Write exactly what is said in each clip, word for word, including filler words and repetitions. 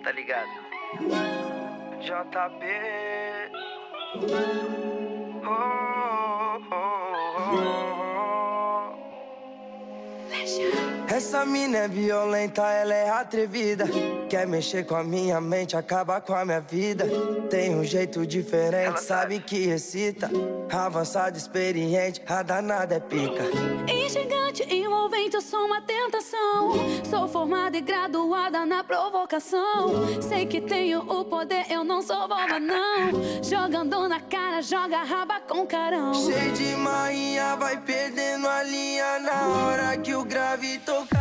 tá ligado? J B. Oh, oh, oh, oh. Essa mina é violenta, ela é atrevida. Quer mexer com a minha mente, acabar com a minha vida. Tem um jeito diferente, ela sabe que excita. Avançada, experiente, a danada é pica. Instigante, envolvente, eu sou uma tentação. Sou formada e graduada na provocação. Sei que tenho o poder, eu não sou boba não. Jogando na cara, joga raba com carão. Cheio de marinha, vai perdendo a linha na hora que o grave tocar.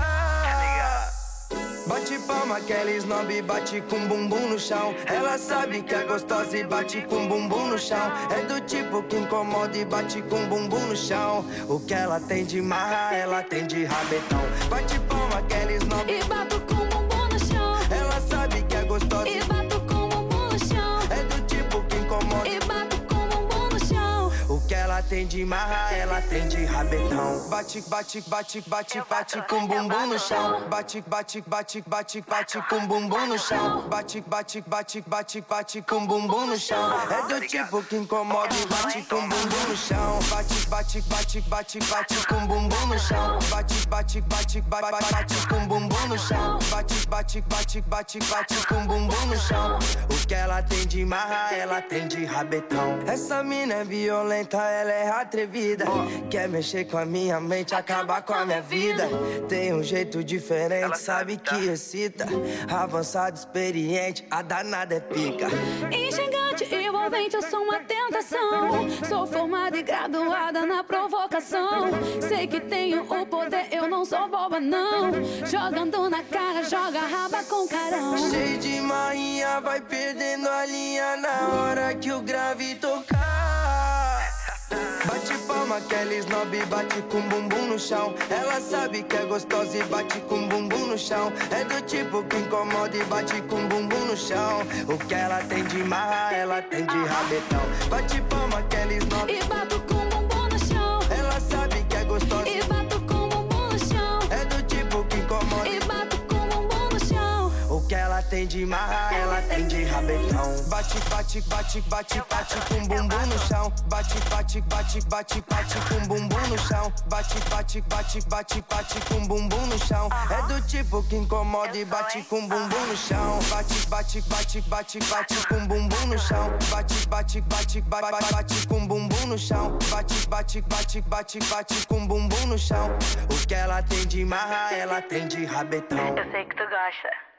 Bate palma, aquela snob bate com bumbum no chão. Ela sabe que é gostosa e bate com bumbum no chão. É do tipo que incomoda e bate com bumbum no chão. O que ela tem de marra, ela tem de rabetão. Bate palma, aquela snob e bato com bumbum no chão. Ela sabe que é gostosa e bato com bumbum no chão. É do tipo que incomoda e bato com bumbum no chão. O que ela tem de marra, ela tem de rabetão. Bate, bate, bate, bate, bate com bumbum no chão. Bate, bate, bate, bate, bate com bumbum no chão. Bate, bate, bate, bate, bate com bumbum no chão. É do tipo que incomoda e bate com bumbum no chão. Bate, bate, bate, bate, bate com bumbum no chão. Bate, bate, bate, bate, bate com bumbum no chão. Bate, bate, bate, bate, bate com bumbum no chão. O que ela tem de marra, ela tem de rabetão. Essa mina é violenta, ela é atrevida. Quer mexer com a minha mente, acabar com a minha vida. Tem um jeito diferente, sabe que excita. Avançado, experiente, a danada é pica. Instigante, envolvente, eu sou uma tentação. Sou formada e graduada na provocação. Sei que tenho o poder, eu não sou boba não. Jogando na cara, joga raba com carão. Cheio de marinha, vai perdendo a linha na hora que o grave tocar. Bate palma, aquela snob bate com bumbum no chão. Ela sabe que é gostosa e bate com bumbum no chão. É do tipo que incomoda e bate com bumbum no chão. O que ela tem de marra, ela tem de rabetão. Bate palma, aquela snob e bato com bumbum no chão. Ela sabe que é gostosa e bato com bumbum no chão. É do tipo que incomoda e bato com bumbum no chão. O que ela tem de marra, ela tem de rabetão. Bate, bate, bate, bate, bate com bumbum no chão. Bate, bate, bate, bate, bate com bumbum no chão. Bate, bate, bate, bate, bate com bumbum no chão. É do tipo que incomoda e bate com bumbum no chão. Bate, bate, bate, bate, bate com bumbum no chão. Bate, bate, bate, bate, bate com bumbum no chão. Bate, bate, bate, bate, bate com bumbum no chão. O que ela tem de marra, ela tem de rabetão. Eu sei que tu gosta.